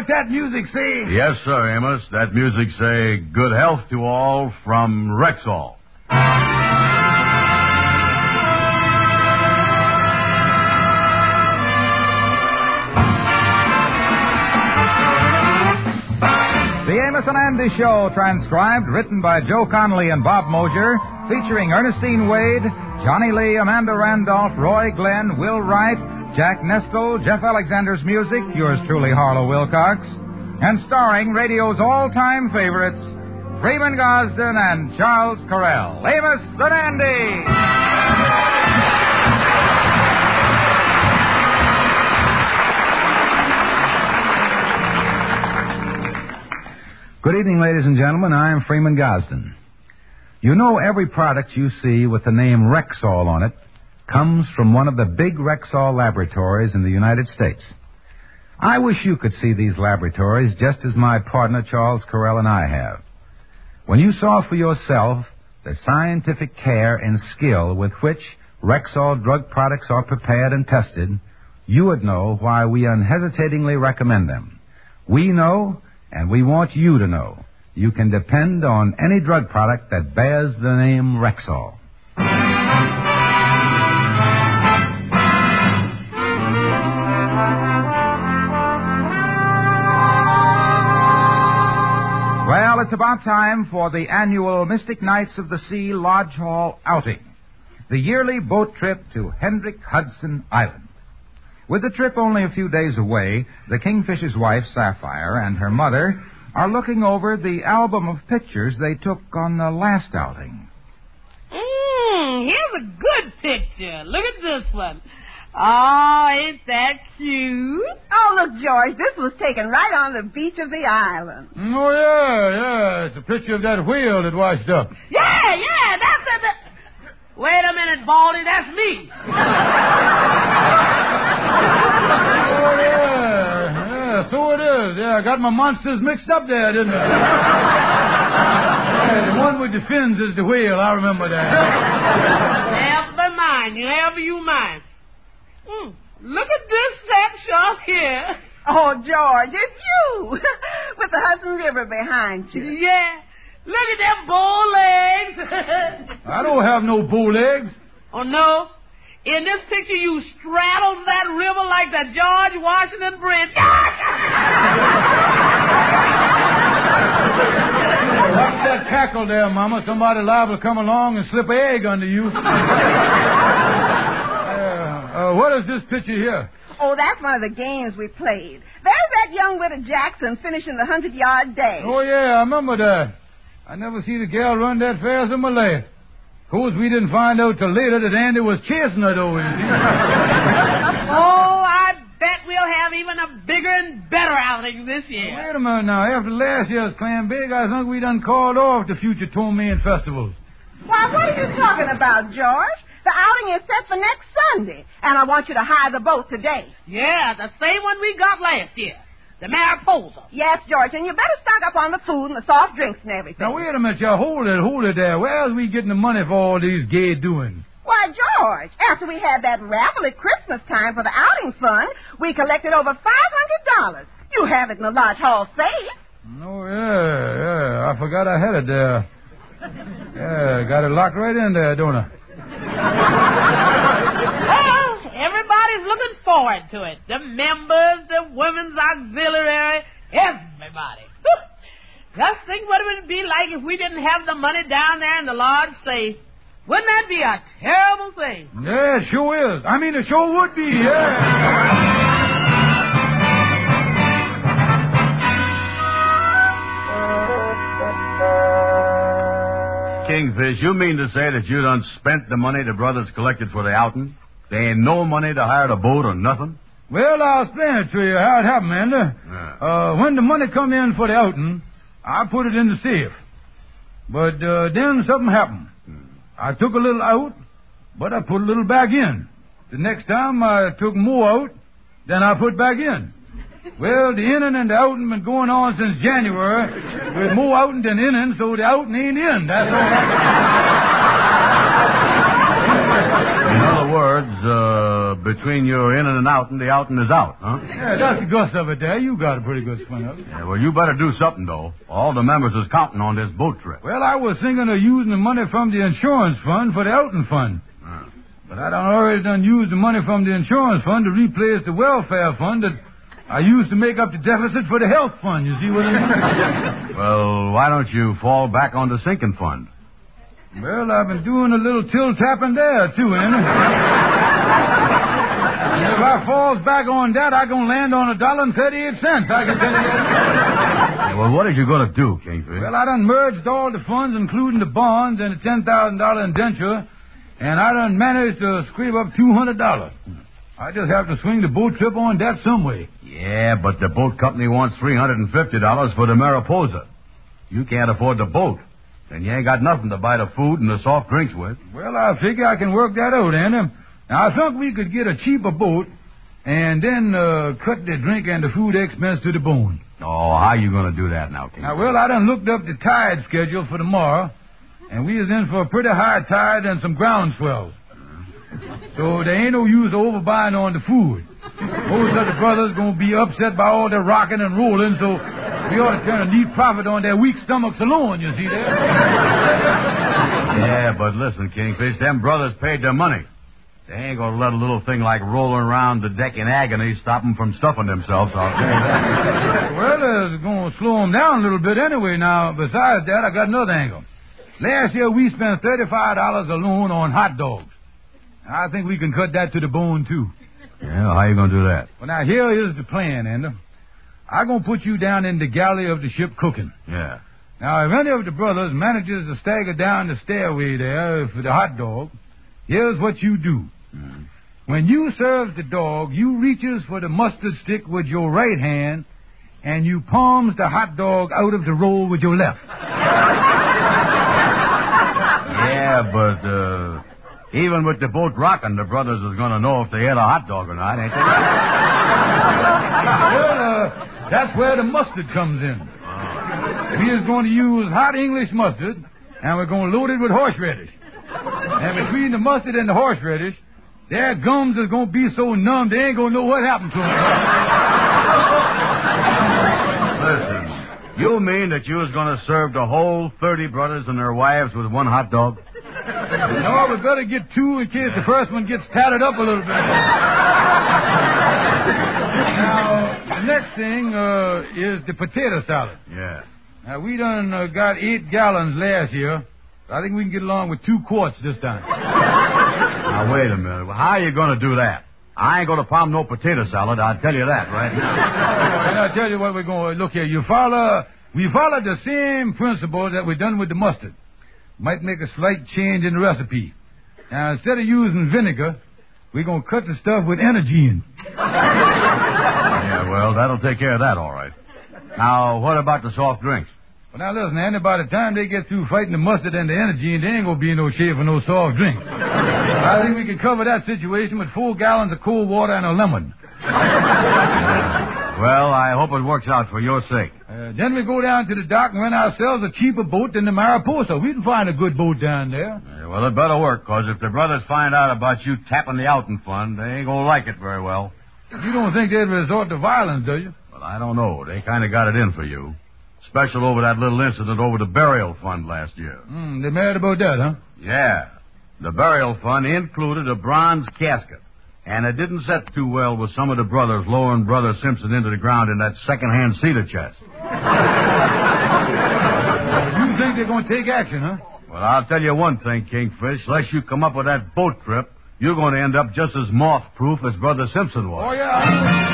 that music say? Yes, sir, Amos. That music say, good health to all from Rexall. The Amos and Andy Show, transcribed, written by Joe Connolly and Bob Mosier, featuring Ernestine Wade, Johnny Lee, Amanda Randolph, Roy Glenn, Will Wright, Jack Nestle, Jeff Alexander's music, yours truly, Harlow Wilcox, and starring radio's all-time favorites, Freeman Gosden and Charles Correll. Amos and Andy! Good evening, ladies and gentlemen. I'm Freeman Gosden. You know, every product you see with the name Rexall on it comes from one of the big Rexall laboratories in the United States. I wish you could see these laboratories just as my partner Charles Correll and I have. When you saw for yourself the scientific care and skill with which Rexall drug products are prepared and tested, you would know why we unhesitatingly recommend them. We know, and we want you to know, you can depend on any drug product that bears the name Rexall. Well, it's about time for the annual Mystic Knights of the Sea Lodge Hall outing, the yearly boat trip to Hendrick Hudson Island. With the trip only a few days away, the Kingfisher's wife, Sapphire, and her mother are looking over the album of pictures they took on the last outing. Here's a good picture. Look at this one. Oh, ain't that cute? Oh, look, George, this was taken right on the beach of the island. Oh, yeah. It's a picture of that whale that washed up. Yeah, that's it. Wait a minute, Baldy, that's me. Oh, yeah, so it is. Yeah, I got my monsters mixed up there, didn't I? Yeah, the one with the fins is the whale. I remember that. Never mind. You mind. Look at this section here. Oh, George, it's you with the Hudson River behind you. Yeah. Look at them bow legs. I don't have no bow legs. Oh, no? In this picture, you straddle that river like the George Washington Bridge. Watch that cackle there, Mama. Somebody liable to come along and slip an egg under you. What is this picture here? Oh, that's one of the games we played. There's that young Widow Jackson finishing the 100-yard dash. Oh, yeah, I remember that. I never see the gal run that fast in my life. Of course, we didn't find out till later that Andy was chasing her, though. Oh, I bet we'll have even a bigger and better outing this year. Wait a minute now. After last year's Clam Big, I think we done called off the future Tourmaine festivals. Why, what are you talking about, George? The outing is set for next Sunday, and I want you to hire the boat today. Yeah, the same one we got last year. The Mariposa. Yes, George, and you better stock up on the food and the soft drinks and everything. Now, wait a minute, y'all. Hold it there. Where's we getting the money for all these gay doings? Why, George, after we had that raffle at Christmas time for the outing fund, we collected over $500. You have it in the Lodge Hall safe. Oh, yeah. I forgot I had it there. Yeah, got it locked right in there, don't I? Well, everybody's looking forward to it. The members, the women's auxiliary, everybody. Just think what it would be like if we didn't have the money down there in the Lodge safe. Wouldn't that be a terrible thing? Yeah, it sure is. I mean, it sure would be, yeah. Kingfish, you mean to say that you done spent the money the brothers collected for the outing? There ain't no money to hire the boat or nothing? Well, I'll explain it to you how it happened, Andy. Yeah. When the money come in for the outing, I put it in the safe. But then something happened. I took a little out, but I put a little back in. The next time I took more out than I put back in. Well, the inning and the outing been going on since January with more outing than inning, so the outing ain't in. That's all. In other words, between your in and out and the out and is out, huh? Yeah, that's the gust of it there. You got a pretty good swing of it. Yeah, well, you better do something, though. All the members is counting on this boat trip. Well, I was thinking of using the money from the insurance fund for the Elton fund. But I already used the money from the insurance fund to replace the welfare fund that I used to make up the deficit for the health fund. You see what I mean? Well, why don't you fall back on the sinking fund? Well, I've been doing a little till-tapping there, too, ain't I? If I falls back on that, I'm going to land on $1.38. I can tell you that. Yeah, well, what are you going to do, Kingfish? Well, I done merged all the funds, including the bonds and the $10,000 indenture, and I done managed to scrape up $200. I just have to swing the boat trip on that some way. Yeah, but the boat company wants $350 for the Mariposa. You can't afford the boat. And you ain't got nothing to buy the food and the soft drinks with. Well, I figure I can work that out, Andy. Now, I think we could get a cheaper boat and then cut the drink and the food expense to the bone. Oh, how you going to do that now, King? Now, well, I done looked up the tide schedule for tomorrow, and we is in for a pretty high tide and some ground swells. So there ain't no use overbuying on the food. Most of the brothers going to be upset by all their rocking and rolling, so we ought to turn a neat profit on their weak stomachs alone, you see there? Yeah, but listen, Kingfish, them brothers paid their money. They ain't going to let a little thing like rolling around the deck in agony stop them from stuffing themselves, I'll tell you that. Well, it's going to slow them down a little bit anyway. Now, besides that, I got another angle. Last year, we spent $35 alone on hot dogs. I think we can cut that to the bone, too. Yeah, how you going to do that? Well, now, here is the plan, Ender. I'm going to put you down in the galley of the ship cooking. Yeah. Now, if any of the brothers manages to stagger down the stairway there for the hot dog, here's what you do. Mm. When you serve the dog, you reaches for the mustard stick with your right hand, and you palms the hot dog out of the roll with your left. Yeah, but, even with the boat rocking, the brothers is going to know if they had a hot dog or not, ain't they? Well, that's where the mustard comes in. We is going to use hot English mustard, and we're going to load it with horseradish. And between the mustard and the horseradish, their gums is going to be so numb they ain't going to know what happened to them. Listen, you mean that you was going to serve the whole 30 brothers and their wives with one hot dog? No, we better get two in case the first one gets tatted up a little bit. Now, the next thing is the potato salad. Yeah. Now, we done got 8 gallons last year. I think we can get along with 2 quarts this time. Now, wait a minute. Well, how are you going to do that? I ain't going to palm no potato salad, I'll tell you that right now. And I'll tell you what we're going to... Look here, we follow the same principle that we done with the mustard. Might make a slight change in the recipe. Now, instead of using vinegar, we're going to cut the stuff with energene. Yeah, well, that'll take care of that, all right. Now, what about the soft drinks? Well, now, listen, Andy, by the time they get through fighting the mustard and the energene, there ain't going to be no shade for no soft drinks. I think we can cover that situation with 4 gallons of cold water and a lemon. Well, I hope it works out for your sake. Then we go down to the dock and rent ourselves a cheaper boat than the Mariposa. We can find a good boat down there. Yeah, well, it better work, because if the brothers find out about you tapping the outing fund, they ain't going to like it very well. You don't think they'd resort to violence, do you? Well, I don't know. They kind of got it in for you. Special over that little incident over the burial fund last year. They mad about that, huh? Yeah. The burial fund included a bronze casket. And it didn't set too well with some of the brothers lowering Brother Simpson into the ground in that second-hand cedar chest. You think they're going to take action, huh? Well, I'll tell you one thing, Kingfish. Unless you come up with that boat trip, you're going to end up just as moth-proof as Brother Simpson was. Oh, yeah.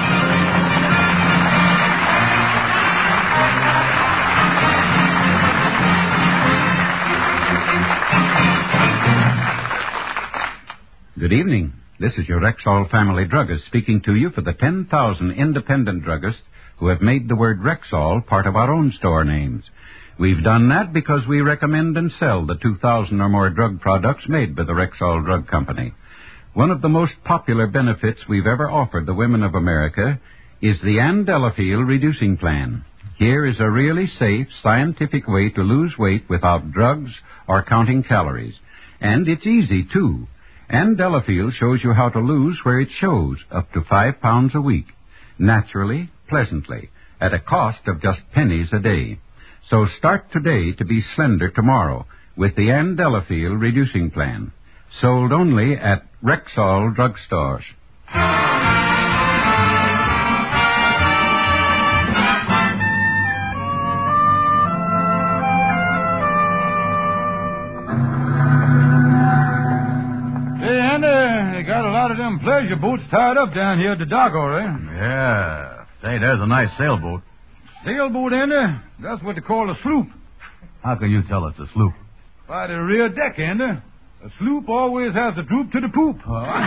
Good evening. This is your Rexall family druggist speaking to you for the 10,000 independent druggists who have made the word Rexall part of our own store names. We've done that because we recommend and sell the 2,000 or more drug products made by the Rexall Drug Company. One of the most popular benefits we've ever offered the women of America is the Ann Delafield Reducing Plan. Here is a really safe, scientific way to lose weight without drugs or counting calories. And it's easy, too. And Delafield shows you how to lose where it shows, up to 5 pounds a week. Naturally, pleasantly, at a cost of just pennies a day. So start today to be slender tomorrow with the Ann Delafield Reducing Plan. Sold only at Rexall drugstores. Hey, Andy, they got a lot of them pleasure boats tied up down here at the dock, all right? Yeah. Say, there's a nice sailboat. Sailboat, Andy? That's what they call a sloop. How can you tell it's a sloop? By the rear deck, Andy. A sloop always has to droop to the poop.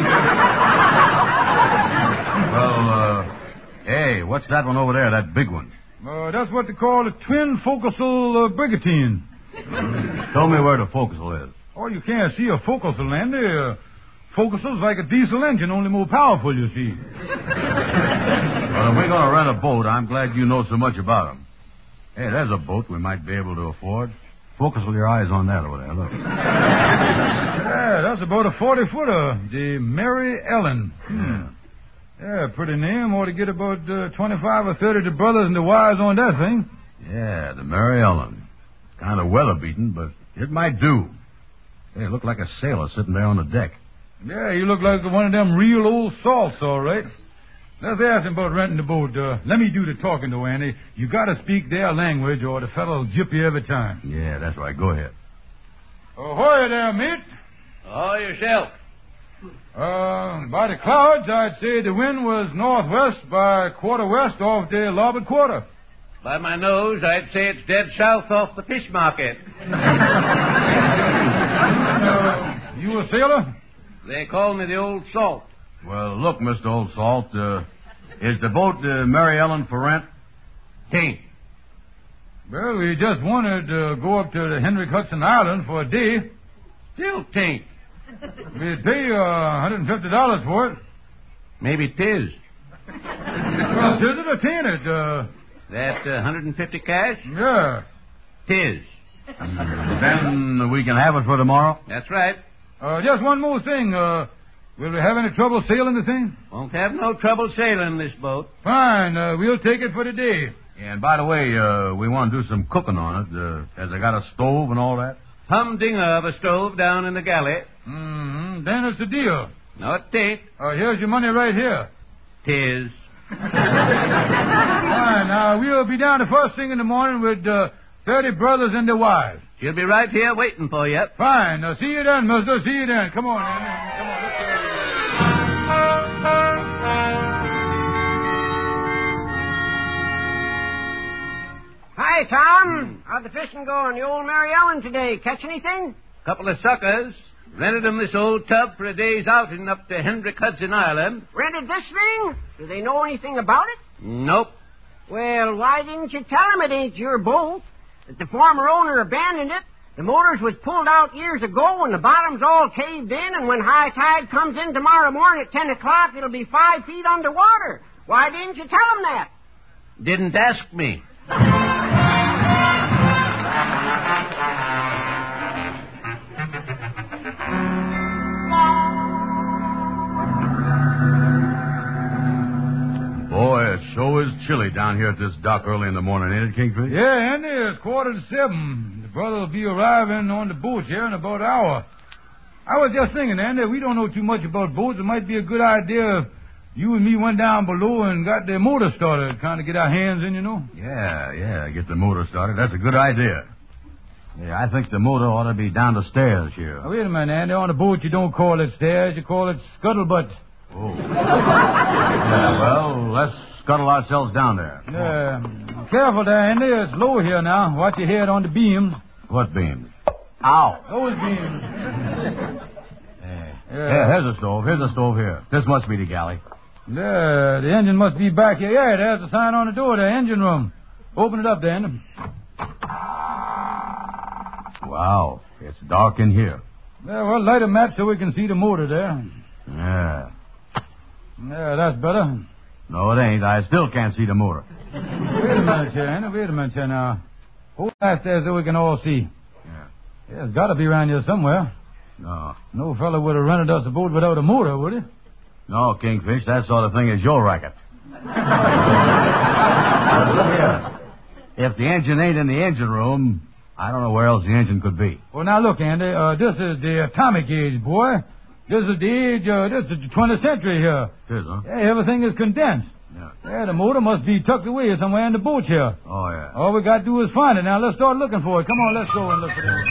Hey, what's that one over there, that big one? That's what they call a twin forecastle brigantine. Show me where the forecastle is. Oh, you can't see a forecastle, Andy. Forecastle's like a diesel engine, only more powerful, you see. Well, if we're going to rent a boat, I'm glad you know so much about them. Hey, there's a boat we might be able to afford. Focus with your eyes on that over there, look. Yeah, that's about a 40-footer, the Mary Ellen. Yeah, pretty name. Ought to get about 25 or 30 of the brothers and the wives on that thing. Yeah, the Mary Ellen. Kind of weather-beaten, but it might do. Hey, it looked like a sailor sitting there on the deck. Yeah, you look like one of them real old salts, all right. Let's ask him about renting the boat. Let me do the talking, though, Andy. You got to speak their language, or the fellow'll gyp you every time. Yeah, that's right. Go ahead. Ahoy there, mate. Oh, yourself. By the clouds, I'd say the wind was northwest by quarter west off the larboard quarter. By my nose, I'd say it's dead south off the fish market. You a sailor? They call me the Old Salt. Well, look, Mr. Old Salt, is the boat Mary Ellen for rent? Tain't. Well, we just wanted to go up to the Hendrick Hudson Island for a day. Still tain't. We'd pay $150 for it. Maybe 'tis. Well, is it or tain't it? That 150 cash? Yeah. 'Tis. Then we can have it for tomorrow? That's right. Just one more thing. Will we have any trouble sailing the thing? Won't have no trouble sailing this boat. Fine. We'll take it for the day. Yeah, and by the way, we want to do some cooking on it. Has it got a stove and all that? Humdinger of a stove down in the galley. Mm-hmm. Then it's a deal. No, it ain't. Here's your money right here. 'Tis. Fine. Now, we'll be down the first thing in the morning with 30 brothers and their wives. She'll be right here waiting for you. Fine. See you then, mister. See you then. Come on, Andy. Come on, let's go. Hi, Tom. How'd the fishing go on the old Mary Ellen today? Catch anything? Couple of suckers. Rented them this old tub for a day's outing up to Hendrick Hudson Island. Rented this thing? Do they know anything about it? Nope. Well, why didn't you tell them it ain't your boat? That the former owner abandoned it. The motors was pulled out years ago and the bottom's all caved in, and when high tide comes in tomorrow morning at 10 o'clock, it'll be 5 feet underwater. Why didn't you tell them that? Didn't ask me. Boy, it sure is chilly down here at this dock early in the morning, ain't it, Kingfish? Yeah, Andy, it's 6:45. The brother will be arriving on the boat here in about an hour. I was just thinking, Andy, we don't know too much about boats. It might be a good idea if you and me went down below and got the motor started, kind of get our hands in, you know? Yeah, get the motor started. That's a good idea. Yeah, I think the motor ought to be down the stairs here. Now, wait a minute, Andy. On a boat, you don't call it stairs. You call it scuttlebutt. Oh. Yeah, well, let's scuttle ourselves down there. Yeah. Careful there, Andy. It's low here now. Watch your head on the beams. What beams? Ow. Those beams. Yeah, here's a stove. Here's a stove here. This must be the galley. Yeah, the engine must be back here. Yeah, there's a sign on the door there, engine room. Open it up, Andy. Wow, it's dark in here. Yeah, well, light a match so we can see the motor there. Yeah. Yeah, that's better. No, it ain't. I still can't see the motor. Wait a minute here, Andy. Wait a minute here now. Hold that there so we can all see. Yeah. Yeah, it's got to be around here somewhere. No. No fellow would have rented us a boat without a motor, would he? No, Kingfish, that sort of thing is your racket. Look here. If the engine ain't in the engine room, I don't know where else the engine could be. Well, now look, Andy, this is the atomic age, boy. This is the age, this is the 20th century here. It is, huh? Yeah, everything is condensed. Yeah, the motor must be tucked away somewhere in the boat here. Oh, yeah. All we got to do is find it. Now, let's start looking for it. Come on, let's go and look for it.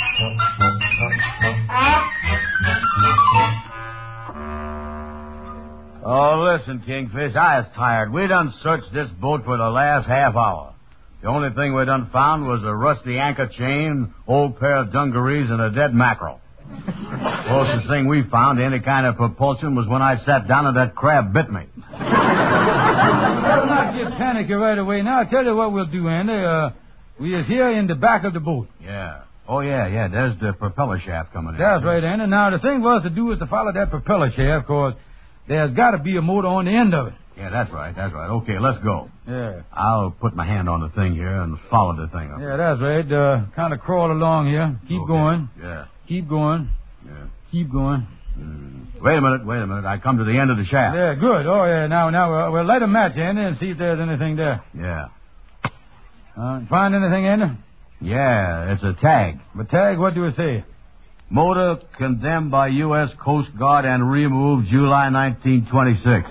Oh, listen, Kingfish, I was tired. We done searched this boat for the last half hour. The only thing we done found was a rusty anchor chain, old pair of dungarees, and a dead mackerel. Closest thing we found to any kind of propulsion was when I sat down and that crab bit me. Let's not get panicky right away. Now, I'll tell you what we'll do, Andy. We is here in the back of the boat. Yeah. Oh, yeah. There's the propeller shaft coming in. That's right, Andy. Now, the thing for us to do is to follow that propeller shaft, because there's got to be a motor on the end of it. Yeah, that's right. Okay, let's go. Yeah. I'll put my hand on the thing here and follow the thing up. Yeah, that's right. Kind of crawl along here. Keep going. Yeah. Keep going. Yeah. Keep going. Wait a minute. I come to the end of the shaft. Yeah, good. Oh, yeah. Now, we'll light a match, Andy, and see if there's anything there. Yeah. Find anything, Andy? Yeah, it's a tag. The tag, what do it say? Motor condemned by U.S. Coast Guard and removed July 1926.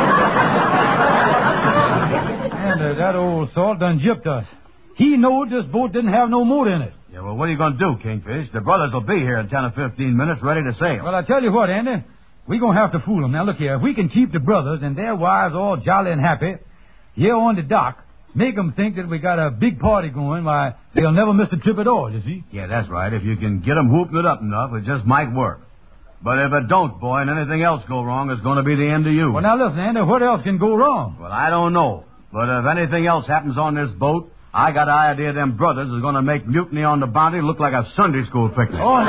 And that old salt done gypped us. He knowed this boat didn't have no motor in it. Yeah, well, what are you going to do, Kingfish? The brothers will be here in 10 or 15 minutes ready to sail. Well, I tell you what, Andy. We're going to have to fool them. Now, look here. If we can keep the brothers and their wives all jolly and happy here on the dock, make them think that we got a big party going, why, they'll never miss the trip at all, you see? Yeah, that's right. If you can get them whooping it up enough, it just might work. But if it don't, boy, and anything else go wrong, it's going to be the end of you. Well, now, listen, Andy, what else can go wrong? Well, I don't know. But if anything else happens on this boat, I got an idea them brothers is going to make Mutiny on the Bounty look like a Sunday school picnic. Oh,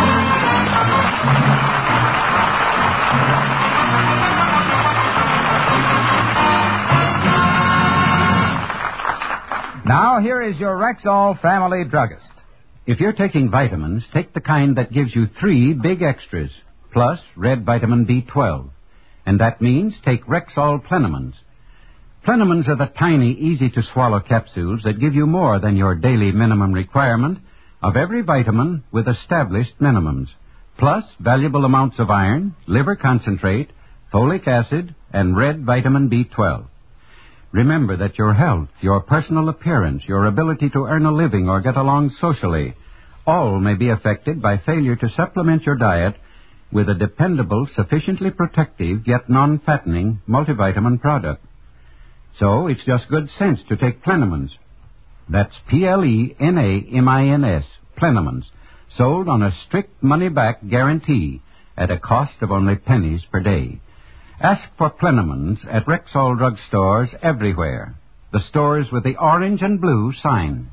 Now, here is your Rexall family druggist. If you're taking vitamins, take the kind that gives you 3 big extras, plus red vitamin B12. And that means take Rexall Plenamins. Plenamins are the tiny, easy-to-swallow capsules that give you more than your daily minimum requirement of every vitamin with established minimums, plus valuable amounts of iron, liver concentrate, folic acid, and red vitamin B12. Remember that your health, your personal appearance, your ability to earn a living or get along socially, all may be affected by failure to supplement your diet with a dependable, sufficiently protective, yet non-fattening multivitamin product. So it's just good sense to take Plenamins. That's Plenamins, Plenamins, sold on a strict money-back guarantee at a cost of only pennies per day. Ask for Plenamins at Rexall drug stores everywhere. The stores with the orange and blue sign.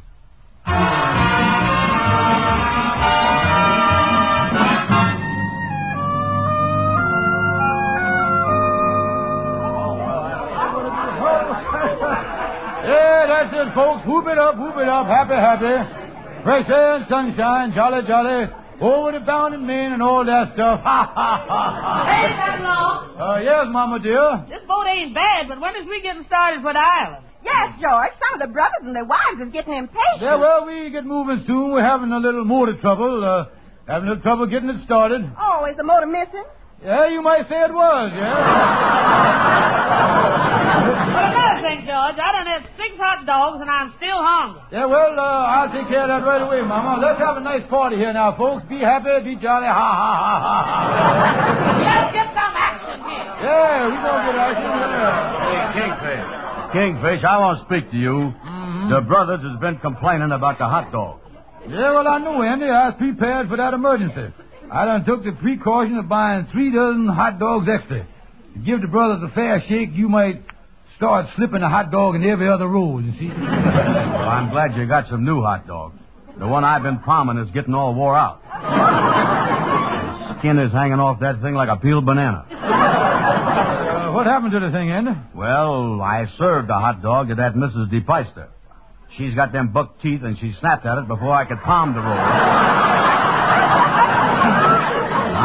Yeah, that's it, folks. Whoop it up. Happy. Fresh air and sunshine, jolly. Over to Bound in Maine and all that stuff. Hey, that long. Yes, Mama dear. This boat ain't bad, but when is we getting started for the island? Yes, George. Some of the brothers and their wives is getting impatient. Yeah, well, we get moving soon. We're having a little motor trouble. Getting it started. Oh, is the motor missing? Yeah, you might say it was, yeah. But another thing, George, I done had 6 hot dogs and I'm still hungry. Yeah, well, I'll take care of that right away, Mama. Let's have a nice party here now, folks. Be happy, be jolly, ha, ha, ha, ha, ha. Let's get some action here. Yeah, we gonna get action here. Hey, Kingfish, I want to speak to you. Mm-hmm. The brothers has been complaining about the hot dog. Yeah, well, I know, Andy. I was prepared for that emergency. I done took the precaution of buying 3 dozen hot dogs extra. To give the brothers a fair shake, you might start slipping a hot dog in every other roll, you see. Well, I'm glad you got some new hot dogs. The one I've been palming is getting all wore out. The skin is hanging off that thing like a peeled banana. What happened to the thing, Andy? Well, I served a hot dog to that Mrs. DePeister. She's got them buck teeth, and she snapped at it before I could palm the roll.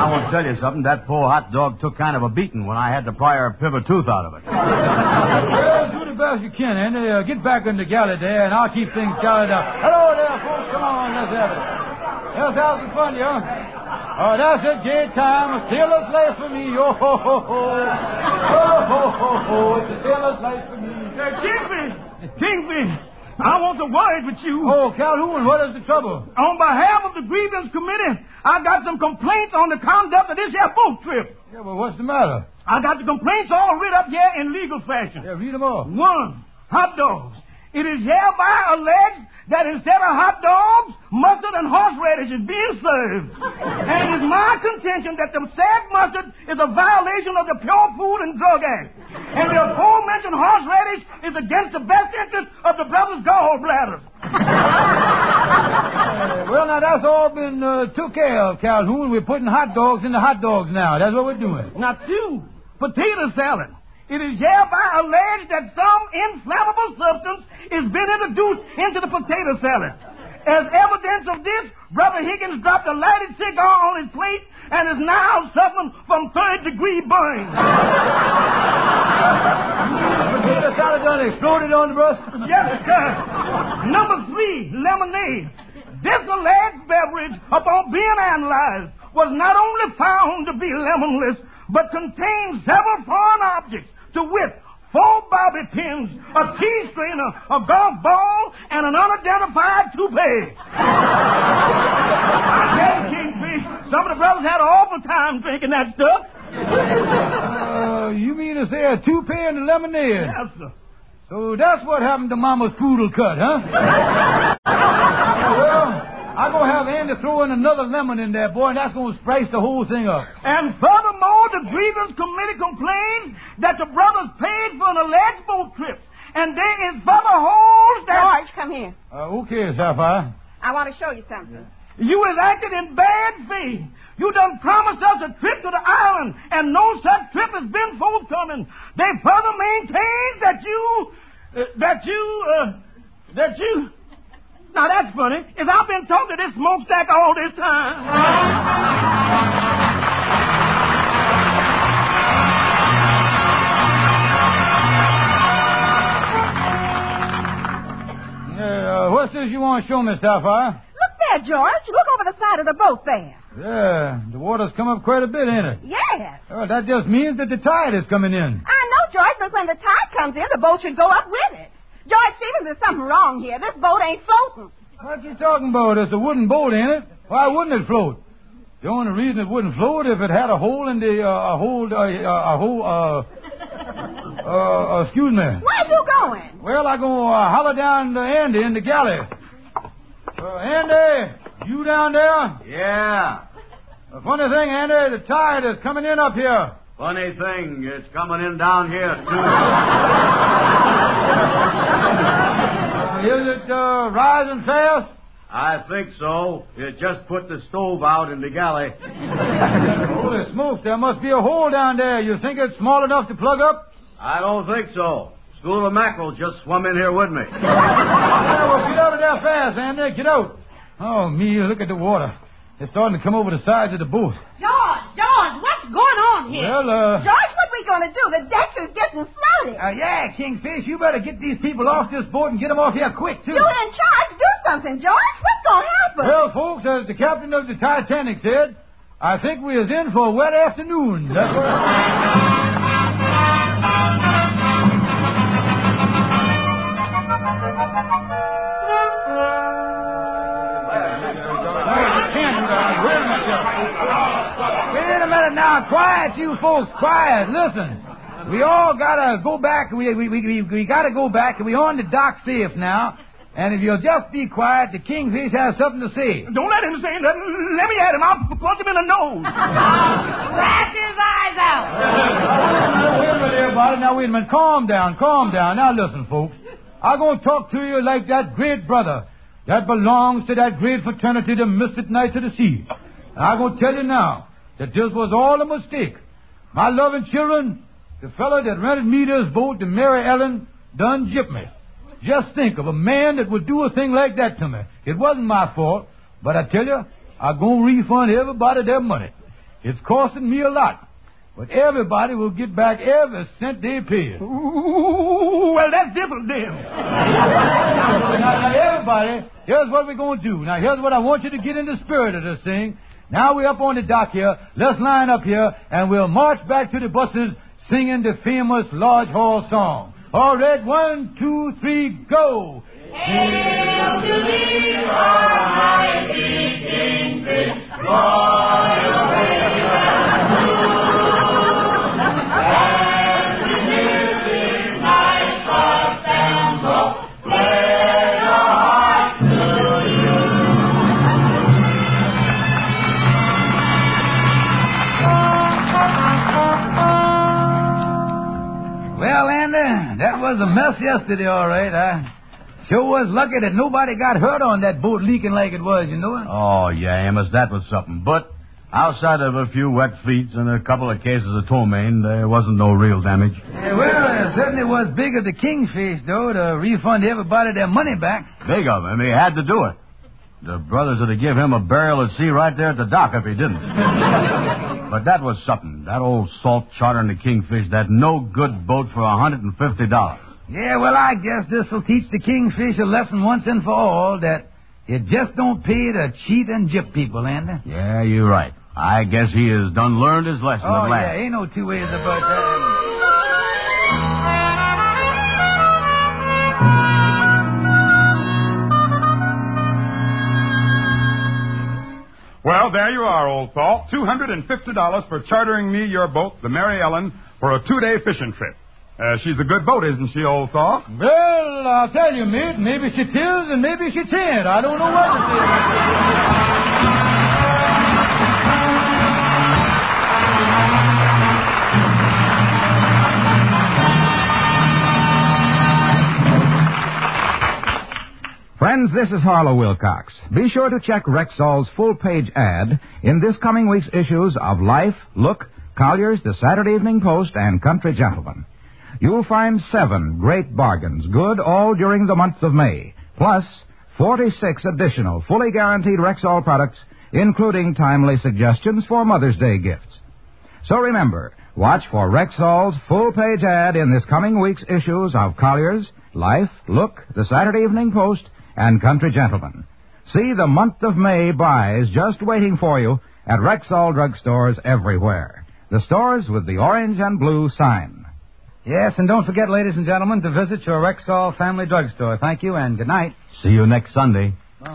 I want to tell you something. That poor hot dog took kind of a beating when I had to pry her pivot tooth out of it. Well, do the best you can, Andy. Get back in the galley there, and I'll keep things tallied up. Hello there, folks. Come on, let's have it. Let's have some fun, yo. That's it, gay time. A sailor's life for me. Oh, ho, ho, ho. Oh, ho, ho, ho. It's a sailor's life for me. Kingfish, I want to word with you. Oh, Calhoun, what is the trouble? On behalf of the grievance committee, I got some complaints on the conduct of this here boat trip. Yeah, well, what's the matter? I got the complaints all writ up here in legal fashion. Yeah, read them all. 1, hot dogs. It is hereby alleged that instead of hot dogs, mustard and horseradish is being served. And it is my contention that the said mustard is a violation of the Pure Food and Drug Act. And the aforementioned horseradish is against the best interest of the brothers' gallbladders. Well, now, that's all been took care of, Calhoun. We're putting hot dogs in the hot dogs now. That's what we're doing. Now, 2, potato salad. It is hereby alleged that some inflammable substance is being introduced into the potato salad. As evidence of this, Brother Higgins dropped a lighted cigar on his plate and is now suffering from third-degree burns. Potato salad done exploded on the bus? Yes, sir. Number 3, lemonade. This alleged beverage, upon being analyzed, was not only found to be lemonless, but contained several foreign objects, to wit, 4 bobby pins, a tea strainer, a golf ball, and an unidentified toupee. I tell you, Kingfish, some of the brothers had an awful time drinking that stuff. You mean to say a toupee and a lemonade? Yes, sir. So that's what happened to Mama's poodle cut, huh? Well, I'm going to have Andy throw in another lemon in there, boy, and that's going to spice the whole thing up. And furthermore, the grievance committee complains that the brothers paid for an alleged boat trip, and there is further holds that... George, come here. Okay, Sapphire. I want to show you something. You has acted in bad faith. You done promised us a trip to the island, and no such trip has been forthcoming. They further maintain that you... Now, that's funny. If I've been talking to this smokestack all this time... What's this you want to show me, Sapphire? Look there, George. Look over the side of the boat there. Yeah, the water's come up quite a bit, ain't it? Yes. Oh, that just means that the tide is coming in. I know, George, but when the tide comes in, the boat should go up with it. George Stevens, there's something wrong here. This boat ain't floating. What you talking about? It's a wooden boat, ain't it? Why wouldn't it float? The only reason it wouldn't float if it had a hole in the, excuse me. Where you going? Well, I'm going to holler down to Andy in the galley. Andy, you down there? Yeah. The funny thing, Andy, the tide is coming in up here. Funny thing, it's coming in down here, too. Is it rising fast? I think so. It just put the stove out in the galley. Holy smokes, there must be a hole down there. You think it's small enough to plug up? I don't think so. School of mackerel just swum in here with me. Yeah, well, get out of there fast, Andy. Get out. Oh, me, look at the water. It's starting to come over the sides of the boat. George, what's going on here? Well, George, what we going to do? The deck is getting flooded. Yeah, Kingfish, you better get these people off this boat and get them off here quick, too. You're in charge. Do something, George. What's going to happen? Well, folks, as the captain of the Titanic said, I think we is in for a wet afternoon. That's what Wait a minute now. Quiet, you folks. Quiet. Listen. We all gotta go back. We gotta go back, and we're on the dock safe now. And if you'll just be quiet, the Kingfish has something to say. Don't let him say nothing. Let me at him. I'll punch him in the nose. Blast his eyes out. Wait a minute, everybody. Now, wait a minute. Calm down. Now, listen, folks. I'm going to talk to you like that great brother that belongs to that great fraternity, the Mystic Knights of the Sea. And I'm going to tell you now that this was all a mistake. My loving children, the fellow that rented me this boat to Mary Ellen done gypped me. Just think of a man that would do a thing like that to me. It wasn't my fault, but I tell you, I'm going to refund everybody their money. It's costing me a lot. But everybody will get back every cent they paid. Ooh, well, that's different then. Now, everybody, here's what we're going to do. Now, here's what I want you to get in the spirit of this thing. Now we're up on the dock here. Let's line up here, and we'll march back to the buses singing the famous Lodge Hall song. All right, 1, 2, 3, go. Hail to thee, Almighty Kingfish, royal as we live in night cross and go, play your heart to you. Well, Andy, that was a mess yesterday, all right. I sure was lucky that nobody got hurt on that boat leaking like it was, you know. Oh, yeah, Amos, that was something. But outside of a few wet feet and a couple of cases of ptomaine, there wasn't no real damage. Yeah, well, it certainly was big of the Kingfish, though, to refund everybody their money back. Big of him. He had to do it. The brothers would have give him a burial at sea right there at the dock if he didn't. But that was something. That old salt charter in the Kingfish, that no-good boat for $150. Yeah, well, I guess this will teach the Kingfish a lesson once and for all that you just don't pay to cheat and gyp people, Andy. Yeah, you're right. I guess he has done learned his lesson at last. Yeah, ain't no two ways about that. Well, there you are, old salt. $250 for chartering me your boat, the Mary Ellen, for a 2-day fishing trip. She's a good boat, isn't she, old salt? Well, I'll tell you, mate. Maybe she tills and maybe she can't. I don't know what to say. Friends, this is Harlow Wilcox. Be sure to check Rexall's full-page ad in this coming week's issues of Life, Look, Collier's, The Saturday Evening Post, and Country Gentleman. You'll find 7 great bargains, good all during the month of May, plus 46 additional fully guaranteed Rexall products, including timely suggestions for Mother's Day gifts. So remember, watch for Rexall's full-page ad in this coming week's issues of Collier's, Life, Look, The Saturday Evening Post, and Country Gentleman. See the month of May buys just waiting for you at Rexall drugstores everywhere. The stores with the orange and blue sign. Yes, and don't forget, ladies and gentlemen, to visit your Rexall family drugstore. Thank you, and good night. See you next Sunday.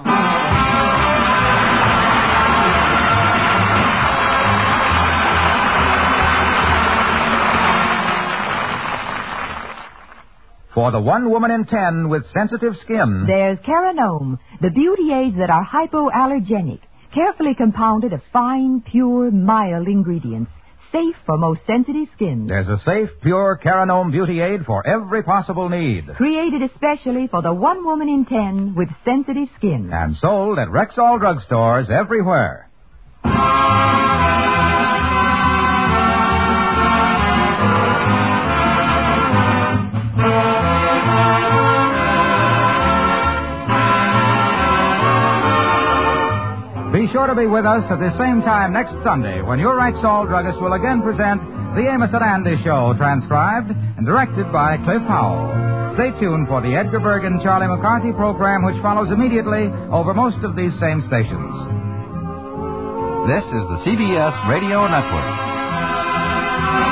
For the one woman in 10 with sensitive skin, there's Caranome, the beauty aids that are hypoallergenic, carefully compounded of fine, pure, mild ingredients, safe for most sensitive skin. There's a safe, pure Caranome beauty aid for every possible need. Created especially for the one woman in 10 with sensitive skin. And sold at Rexall drugstores everywhere. Be sure to be with us at the same time next Sunday when your Rexall druggist will again present The Amos and Andy Show, transcribed and directed by Cliff Howell. Stay tuned for the Edgar Bergen Charlie McCarthy program, which follows immediately over most of these same stations. This is the CBS Radio Network.